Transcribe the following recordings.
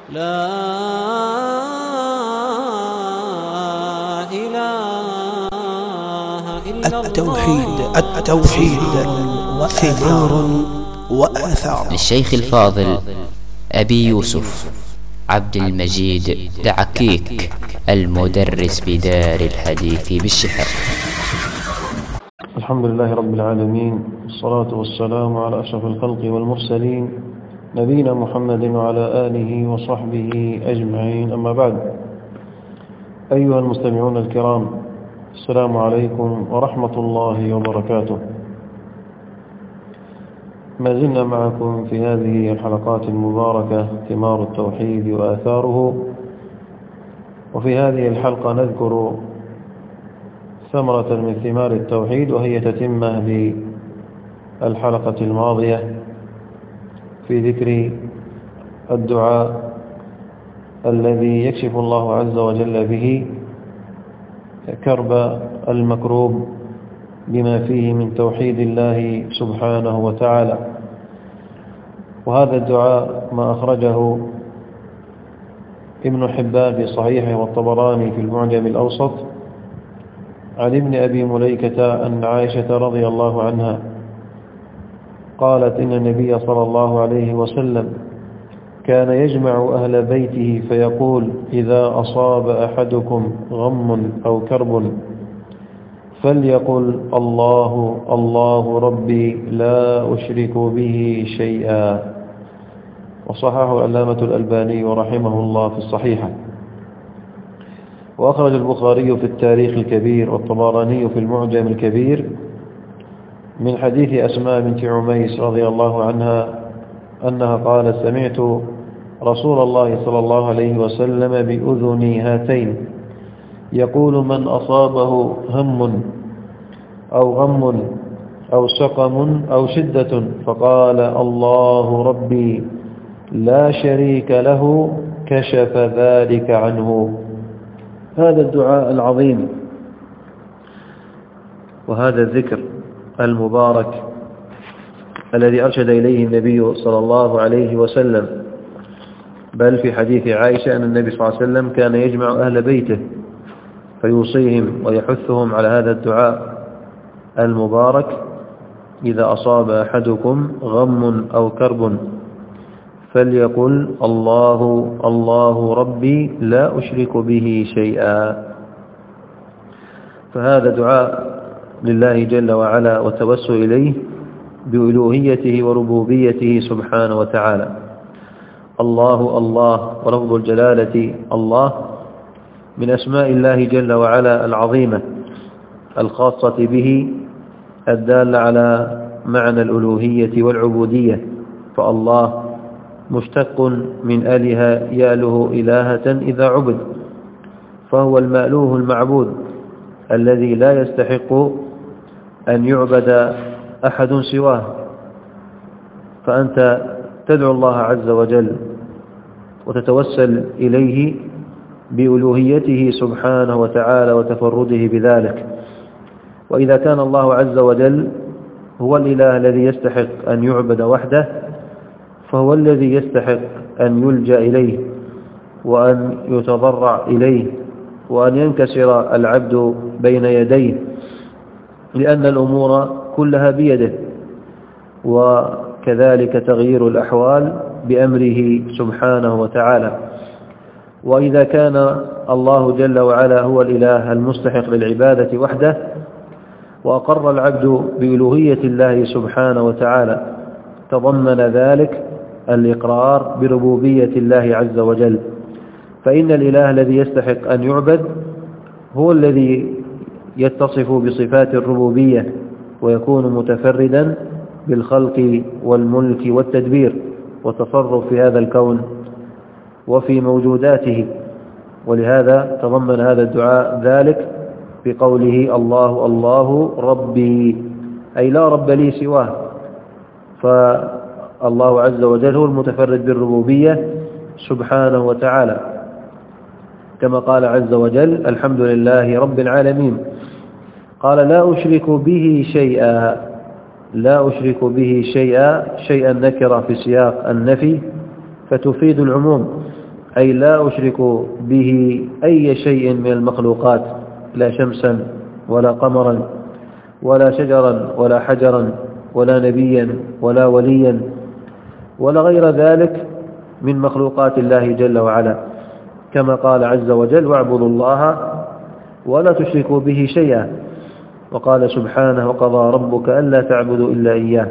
لا إله إلا التوحيد ثمار وآثار. للشيخ الفاضل أبي يوسف عبد المجيد دعكيك، المدرس بدار الحديث بالشحر. الحمد لله رب العالمين، والصلاة والسلام على أشرف الخلق والمرسلين، نبينا محمد وعلى آله وصحبه أجمعين. أما بعد، أيها المستمعون الكرام، السلام عليكم ورحمة الله وبركاته. ما زلنا معكم في هذه الحلقات المباركة ثمار التوحيد وآثاره، وفي هذه الحلقة نذكر ثمرة من ثمار التوحيد، وهي تتمة للحلقة الماضية في ذكر الدعاء الذي يكشف الله عز وجل به كرب المكروب بما فيه من توحيد الله سبحانه وتعالى. وهذا الدعاء ما أخرجه ابن حبان في صحيحه والطبراني في المعجم الأوسط عن ابن أبي مليكة أن عائشة رضي الله عنها قالت إن النبي صلى الله عليه وسلم كان يجمع أهل بيته فيقول: إذا أصاب أحدكم غم أو كرب فليقل: الله الله ربي لا أشرك به شيئا. وصححه العلامة الألباني رحمه الله في الصحيحة. وأخرج البخاري في التاريخ الكبير والطبراني في المعجم الكبير من حديث أسماء بنت عميس رضي الله عنها أنها قالت: سمعت رسول الله صلى الله عليه وسلم بأذني هاتين يقول: من أصابه هم أو غم أو سقم أو شدة فقال: الله ربي لا شريك له كشف ذلك عنه. هذا الدعاء العظيم وهذا الذكر المبارك الذي أرشد إليه النبي صلى الله عليه وسلم، بل في حديث عائشة أن النبي صلى الله عليه وسلم كان يجمع أهل بيته فيوصيهم ويحثهم على هذا الدعاء المبارك: إذا أصاب أحدكم غم أو كرب فليقل: الله الله ربي لا أشرك به شيئا. فهذا دعاء لله جل وعلا والتوسل إليه بألوهيته وربوبيته سبحانه وتعالى. الله الله، ولفظ الجلالة الله من أسماء الله جل وعلا العظيمة الخاصة به الدالة على معنى الألوهية والعبودية. فالله مشتق من آله ياله إلهة إذا عبد، فهو المألوه المعبود الذي لا يستحق أن يعبد أحد سواه. فأنت تدعو الله عز وجل وتتوسل إليه بألوهيته سبحانه وتعالى وتفرده بذلك. وإذا كان الله عز وجل هو الإله الذي يستحق أن يعبد وحده، فهو الذي يستحق أن يلجأ إليه وأن يتضرع إليه وأن ينكسر العبد بين يديه، لأن الأمور كلها بيده، وكذلك تغيير الأحوال بأمره سبحانه وتعالى. وإذا كان الله جل وعلا هو الإله المستحق للعبادة وحده، وأقر العبد بألوهية الله سبحانه وتعالى، تضمن ذلك الإقرار بربوبية الله عز وجل. فإن الإله الذي يستحق أن يعبد هو الذي يتصف بصفات الربوبية ويكون متفردا بالخلق والملك والتدبير والتصرف في هذا الكون وفي موجوداته. ولهذا تضمن هذا الدعاء ذلك بقوله: الله الله ربي، أي لا رب لي سواه. فالله عز وجل هو المتفرد بالربوبية سبحانه وتعالى، كما قال عز وجل: الحمد لله رب العالمين. قال: لا أشرك به شيئا. لا أشرك به شيئا، شيئا نكرة في سياق النفي فتفيد العموم، أي لا أشرك به أي شيء من المخلوقات، لا شمسا ولا قمرا ولا شجرا ولا حجرا ولا نبيا ولا وليا ولا غير ذلك من مخلوقات الله جل وعلا، كما قال عز وجل: واعبدوا الله ولا تشركوا به شيئا. وقال سبحانه: وقضى ربك ألا تعبدوا إلا إياه.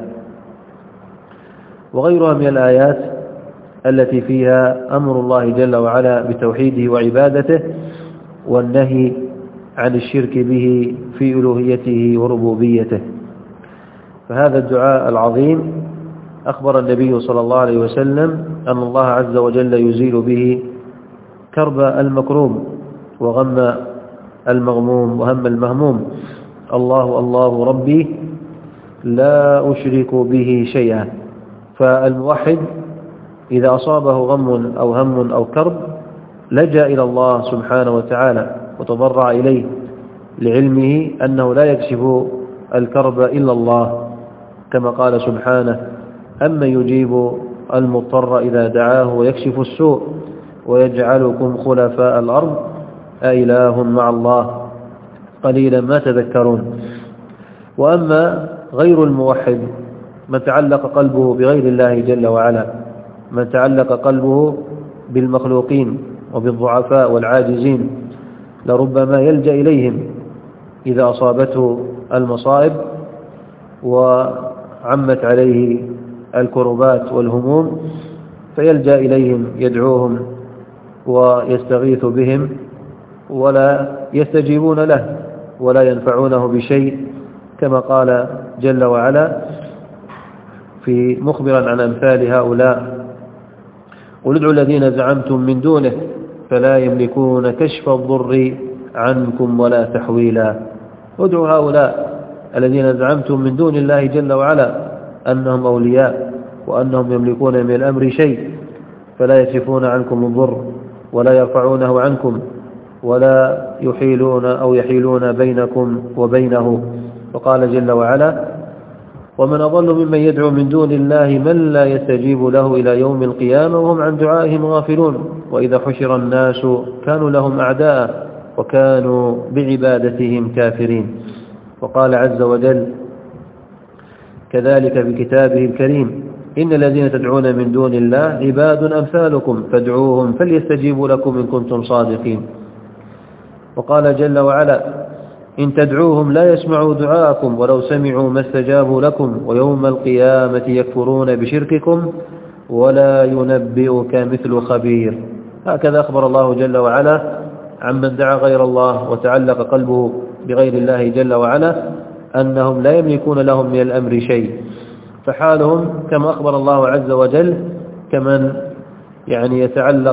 وغيرها من الآيات التي فيها أمر الله جل وعلا بتوحيده وعبادته والنهي عن الشرك به في ألوهيته وربوبيته. فهذا الدعاء العظيم أخبر النبي صلى الله عليه وسلم أن الله عز وجل يزيل به كرب المكروب وغم المغموم وهم المهموم. الله الله ربي لا أشرك به شيئا. فالموحد إذا أصابه غم أو هم أو كرب لجأ إلى الله سبحانه وتعالى وتضرع إليه، لعلمه أنه لا يكشف الكرب إلا الله، كما قال سبحانه: أمن يجيب المضطر إذا دعاه ويكشف السوء ويجعلكم خلفاء الأرض أإله مع الله قليلا ما تذكرون. وأما غير الموحد من تعلق قلبه بغير الله جل وعلا، من تعلق قلبه بالمخلوقين وبالضعفاء والعاجزين، لربما يلجأ إليهم إذا أصابته المصائب وعمت عليه الكربات والهموم، فيلجأ إليهم يدعوهم ويستغيث بهم ولا يستجيبون له ولا ينفعونه بشيء، كما قال جل وعلا في مخبرا عن أمثال هؤلاء: قل ادعوا الذين زعمتم من دونه فلا يملكون كشف الضر عنكم ولا تحويلا. ادعوا هؤلاء الذين زعمتم من دون الله جل وعلا أنهم أولياء وأنهم يملكون من الأمر شيء، فلا يكشفون عنكم الضر ولا يرفعونه عنكم ولا يحيلون أو يحيلون بينكم وبينه. وقال جل وعلا: ومن أضل ممن يدعو من دون الله من لا يستجيب له إلى يوم القيامة وهم عن دعائهم غافلون وإذا حشر الناس كانوا لهم أعداء وكانوا بعبادتهم كافرين. وقال عز وجل كذلك في كتابه الكريم: إن الذين تدعون من دون الله عباد أمثالكم فادعوهم فليستجيبوا لكم إن كنتم صادقين. وقال جل وعلا: إن تدعوهم لا يسمعوا دعاءكم ولو سمعوا ما استجابوا لكم ويوم القيامة يكفرون بشرككم ولا ينبئك مثل خبير. هكذا أخبر الله جل وعلا عمن دعا غير الله وتعلق قلبه بغير الله جل وعلا أنهم لا يملكون لهم من الأمر شيء، فحالهم كما أخبر الله عز وجل كمن يتعلق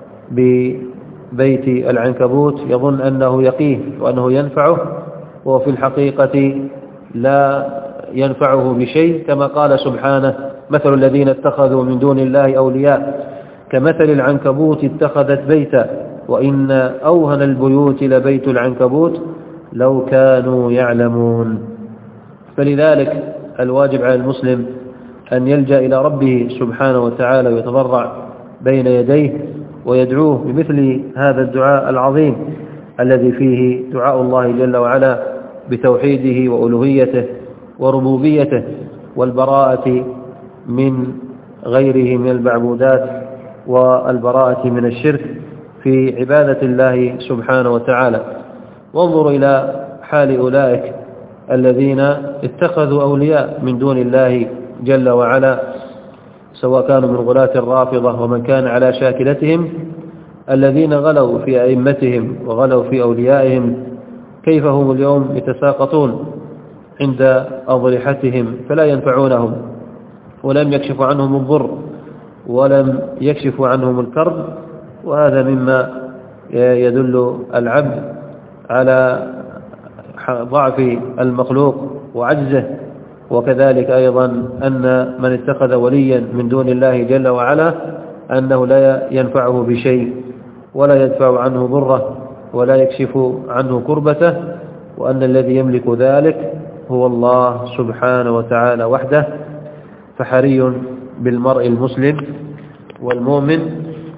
ببيت العنكبوت يظن أنه يقيه وأنه ينفعه، وهو في الحقيقة لا ينفعه بشيء، كما قال سبحانه: مثل الذين اتخذوا من دون الله أولياء كمثل العنكبوت اتخذت بيتا وإن أوهن البيوت لبيت العنكبوت لو كانوا يعلمون. فلذلك الواجب على المسلم أن يلجأ إلى ربه سبحانه وتعالى ويتضرع بين يديه ويدعوه بمثل هذا الدعاء العظيم الذي فيه دعاء الله جل وعلا بتوحيده وألوهيته وربوبيته والبراءة من غيره من المعبودات والبراءة من الشرك في عبادة الله سبحانه وتعالى. وانظروا إلى حال أولئك الذين اتخذوا أولياء من دون الله جل وعلا، سواء كانوا من غلاة الرافضة ومن كان على شاكلتهم، الذين غلوا في أئمتهم وغلوا في أوليائهم، كيف هم اليوم يتساقطون عند أضرحتهم فلا ينفعونهم ولم يكشف عنهم الضر ولم يكشف عنهم الكرب. وهذا مما يدل العبد على ضعف المخلوق وعجزه، وكذلك أيضا أن من اتخذ وليا من دون الله جل وعلا أنه لا ينفعه بشيء ولا يدفع عنه ضره ولا يكشف عنه كربته، وأن الذي يملك ذلك هو الله سبحانه وتعالى وحده. فحري بالمرء المسلم والمؤمن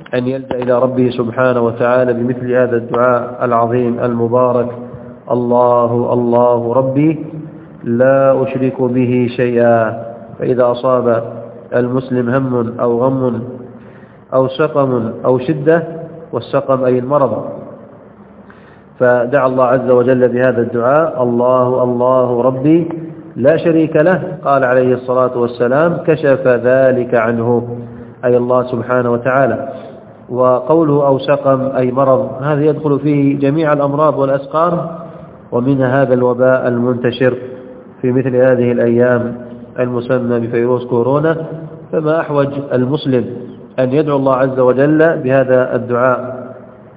أن يلجأ إلى ربه سبحانه وتعالى بمثل هذا الدعاء العظيم المبارك: الله الله ربي لا أشرك به شيئا. فإذا أصاب المسلم هم أو غم أو سقم أو شدة، والسقم أي المرض، فدعا الله عز وجل بهذا الدعاء: الله الله ربي لا شريك له، قال عليه الصلاة والسلام: كشف ذلك عنه، أي الله سبحانه وتعالى. وقوله أو سقم أي مرض، هذا يدخل فيه جميع الأمراض والأسقام، ومنها هذا الوباء المنتشر في مثل هذه الأيام المسمى بفيروس كورونا. فما أحوج المسلم أن يدعو الله عز وجل بهذا الدعاء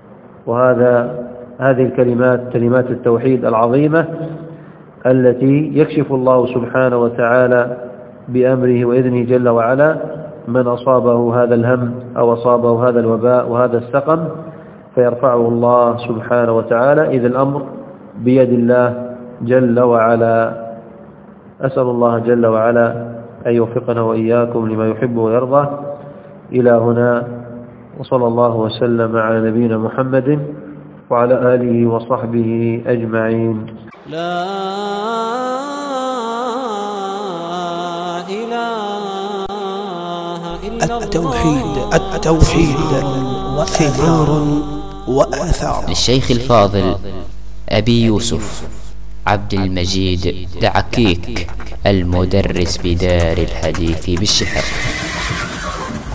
هذه الكلمات، كلمات التوحيد العظيمة التي يكشف الله سبحانه وتعالى بأمره وإذنه جل وعلا من أصابه هذا الهم أو أصابه هذا الوباء وهذا السقم، فيرفعه الله سبحانه وتعالى، إذ الأمر بيد الله جل وعلا. أسأل الله جل وعلا أن يوفقنا وإياكم لما يحب ويرضى. إلى هنا، وصلى الله وسلم على نبينا محمد وعلى آله وصحبه أجمعين. لا إله إلا التوحيد ثمار وآثار. للشيخ الفاضل أبي يوسف عبد المجيد دعكيك، المدرس بدار الحديث بالشحر.